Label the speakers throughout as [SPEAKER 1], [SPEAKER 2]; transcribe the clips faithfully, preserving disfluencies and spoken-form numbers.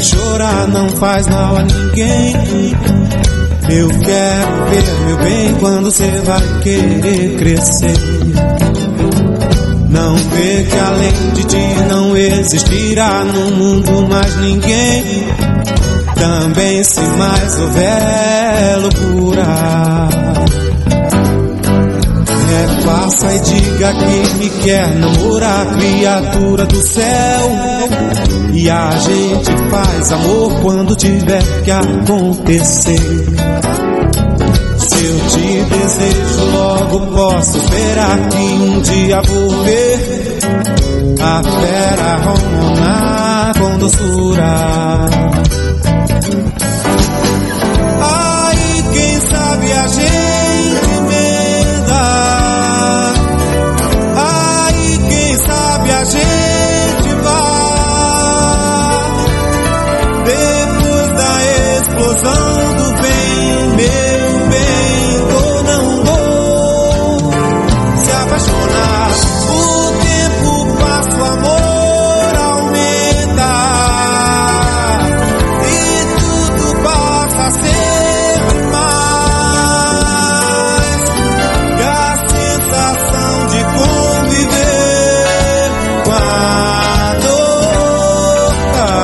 [SPEAKER 1] que chorar não faz mal a ninguém. Eu quero ver, meu bem, quando você vai querer crescer. Não vê que além de ti não existirá no mundo mais ninguém. Também se mais houver loucura, refaça e diga que me quer namorar, criatura do céu. E a gente faz amor quando tiver que acontecer. Se eu te desejo, logo posso esperar que um dia vou ver a fera hormonar com doçura. Aí quem sabe a gente emenda. Aí quem sabe a gente vai. Depois da explosão do bem, meu bem, vou não vou se apaixonar. O tempo passa, o amor aumenta e tudo passa a ser demais. E a sensação de conviver com a dor.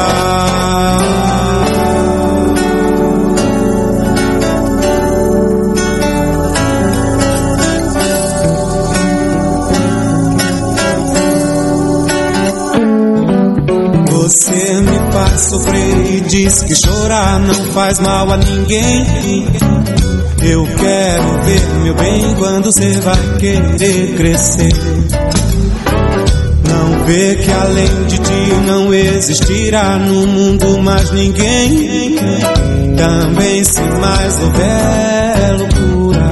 [SPEAKER 1] Você me faz sofrer e diz que chorar não faz mal a ninguém. Eu quero ver, meu bem, quando você vai querer crescer. Não vê que além de ti não existirá no mundo mais ninguém. Também se mais houver loucura,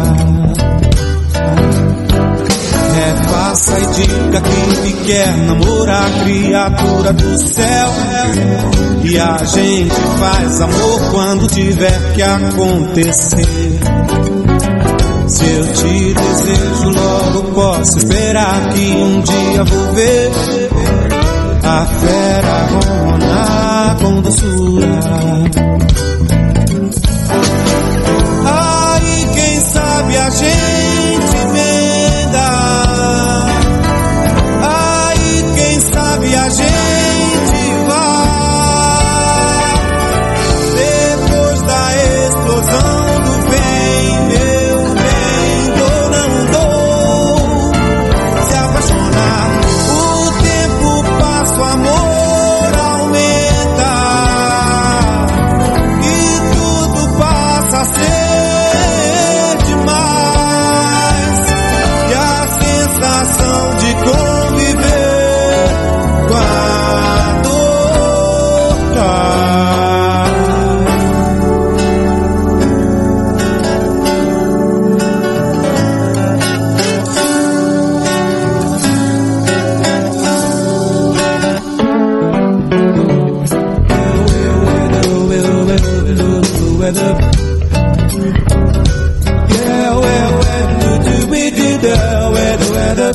[SPEAKER 1] refaça e diga que me quer namorar, criatura do céu. E a gente faz amor quando tiver que acontecer. Se eu te desejo, logo posso esperar que um dia vou ver a fera hormonar com doçura. Aí quem sabe a gente emenda. Aí quem sabe a gente vai. Depois da explosão do bem, meu bem, dou não dou se apaixonar. O tempo passa, o amor aumenta e tudo passa a ser demais. E a sensação de conviver com a dor. Yeah, well, well, do do we do the weather, weather.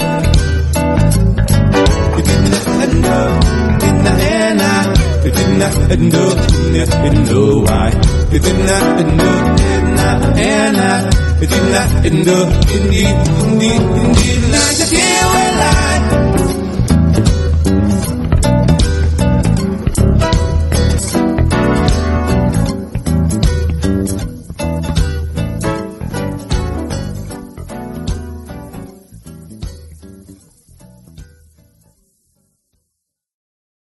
[SPEAKER 1] It didn't know, didn't know, it didn't know, didn't know why. It didn't know, didn't know, it didn't know, indeed, indeed, indeed, like the